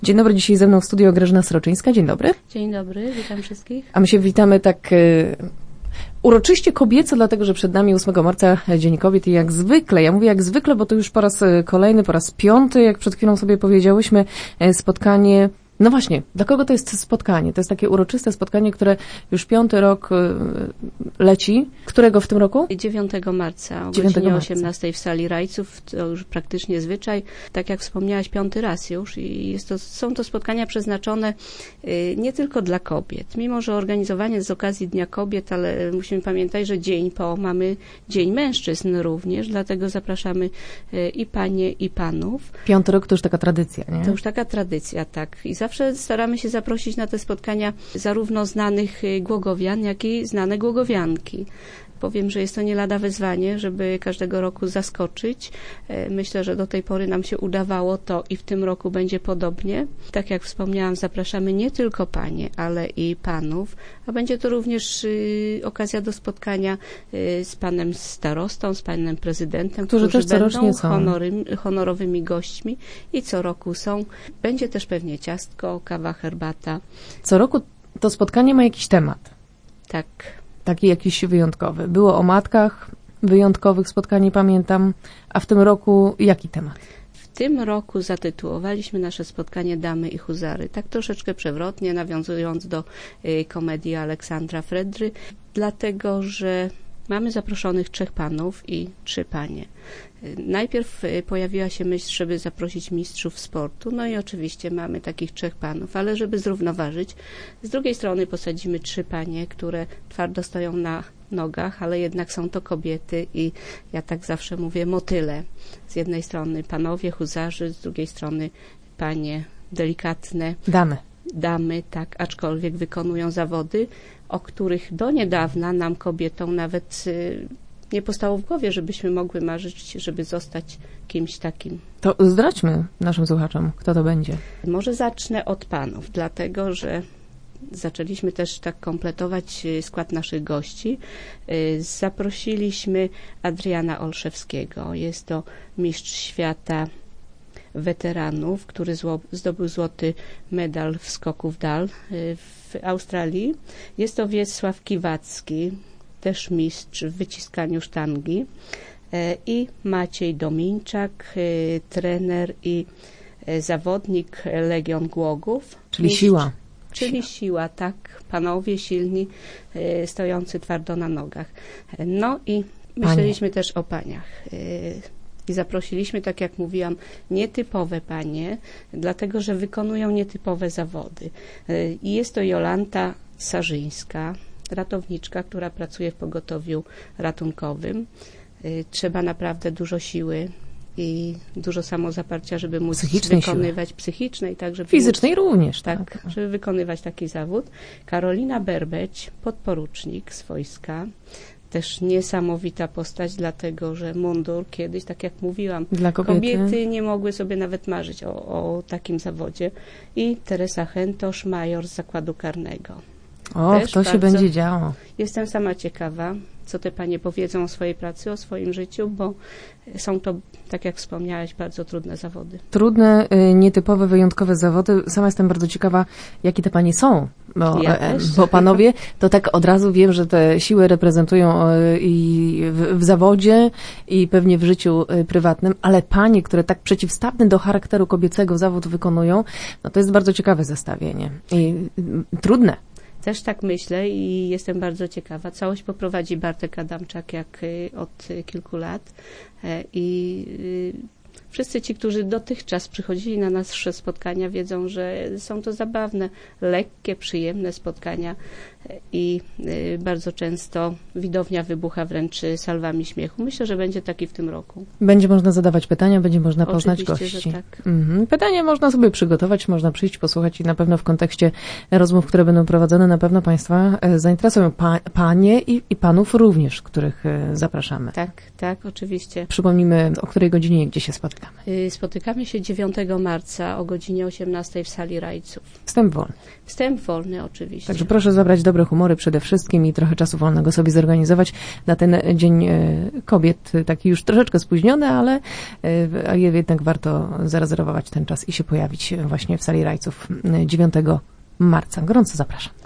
Dzień dobry, dzisiaj ze mną w studio Grażyna Sroczyńska. Dzień dobry. Dzień dobry, witam wszystkich. A my się witamy tak uroczyście kobieco, dlatego że przed nami 8 marca Dzień Kobiet i jak zwykle, ja mówię jak zwykle, bo to już po raz kolejny, po raz piąty, jak przed chwilą sobie powiedziałyśmy, spotkanie. No właśnie, dla kogo to jest spotkanie? To jest takie uroczyste spotkanie, które już 5. rok leci. Którego w tym roku? 9 marca o 9 godzinie marca. 18 w sali Rajców. To już praktycznie zwyczaj. Tak jak wspomniałaś, 5. raz już. I są to spotkania przeznaczone nie tylko dla kobiet. Mimo że organizowanie z okazji Dnia Kobiet, ale musimy pamiętać, że dzień po mamy Dzień Mężczyzn również. Dlatego zapraszamy i panie, i panów. 5. rok to już taka tradycja, nie? To już taka tradycja, tak. I zawsze staramy się zaprosić na te spotkania zarówno znanych głogowian, jak i znane głogowianki. Powiem, że jest to nie lada wyzwanie, żeby każdego roku zaskoczyć. Myślę, że do tej pory nam się udawało to i w tym roku będzie podobnie. Tak jak wspomniałam, zapraszamy nie tylko panie, ale i panów, a będzie to również okazja do spotkania z panem starostą, z panem prezydentem, którzy też corocznie będą honorowymi gośćmi i co roku są. Będzie też pewnie ciastko, kawa, herbata. Co roku to spotkanie ma jakiś temat. Tak. Taki jakiś wyjątkowy. Było o matkach, wyjątkowych spotkań, pamiętam. A w tym roku jaki temat? W tym roku zatytułowaliśmy nasze spotkanie Damy i Huzary. Tak troszeczkę przewrotnie, nawiązując do komedii Aleksandra Fredry, dlatego, że mamy zaproszonych 3 panów i 3 panie. Najpierw pojawiła się myśl, żeby zaprosić mistrzów sportu, no i oczywiście mamy takich 3 panów, ale żeby zrównoważyć, z drugiej strony posadzimy 3 panie, które twardo stoją na nogach, ale jednak są to kobiety i ja tak zawsze mówię motyle. Z jednej strony panowie, huzarzy, z drugiej strony panie delikatne. Damy, tak, aczkolwiek wykonują zawody, o których do niedawna nam kobietom nawet nie powstało w głowie, żebyśmy mogły marzyć, żeby zostać kimś takim. To zdradźmy naszym słuchaczom, kto to będzie. Może zacznę od panów, dlatego że zaczęliśmy też tak kompletować skład naszych gości. Zaprosiliśmy Adriana Olszewskiego. Jest to mistrz świata weteranów, który zdobył złoty medal w skoku w dal w Australii. Jest to Wiesław Kiwacki, też mistrz w wyciskaniu sztangi, i Maciej Dominczak, trener i zawodnik Legion Głogów. Czyli siła. Czyli siła, tak. Panowie silni, stojący twardo na nogach. No i myśleliśmy też o paniach. I zaprosiliśmy, tak jak mówiłam, nietypowe panie, dlatego, że wykonują nietypowe zawody. I jest to Jolanta Sarzyńska, ratowniczka, która pracuje w pogotowiu ratunkowym. Trzeba naprawdę dużo siły i dużo samozaparcia, żeby móc wykonywać psychicznej, tak, żeby fizycznej również. Tak, żeby wykonywać taki zawód. Karolina Berbeć, podporucznik z wojska. Też niesamowita postać, dlatego, że mundur kiedyś, tak jak mówiłam, dla kobiety nie mogły sobie nawet marzyć o takim zawodzie. I Teresa Chętosz, major z zakładu karnego. To się będzie działo. Jestem sama ciekawa, co te panie powiedzą o swojej pracy, o swoim życiu, bo są to, tak jak wspomniałaś, bardzo trudne zawody. Trudne, nietypowe, wyjątkowe zawody. Sama jestem bardzo ciekawa, jakie te panie są. Bo panowie, to tak od razu wiem, że te siły reprezentują i w zawodzie, i pewnie w życiu prywatnym, ale panie, które tak przeciwstawny do charakteru kobiecego zawód wykonują, no to jest bardzo ciekawe zestawienie. I trudne. Też tak myślę i jestem bardzo ciekawa. Całość poprowadzi Bartek Adamczak jak od kilku lat i wszyscy ci, którzy dotychczas przychodzili na nasze spotkania, wiedzą, że są to zabawne, lekkie, przyjemne spotkania i bardzo często widownia wybucha wręcz salwami śmiechu. Myślę, że będzie taki w tym roku. Będzie można zadawać pytania, będzie można poznać gości. Że tak. Pytania można sobie przygotować, można przyjść, posłuchać i na pewno w kontekście rozmów, które będą prowadzone, na pewno Państwa zainteresują panie i panów również, których zapraszamy. Tak, oczywiście. Przypomnijmy, o której godzinie i gdzie się spotykamy? Spotykamy się 9 marca o godzinie 18 w sali Rajców. Wstęp wolny. Wstęp wolny oczywiście. Także proszę zabrać dobre humory przede wszystkim i trochę czasu wolnego sobie zorganizować na ten Dzień Kobiet, taki już troszeczkę spóźniony, ale jednak warto zarezerwować ten czas i się pojawić właśnie w sali Rajców 9 marca. Gorąco zapraszam.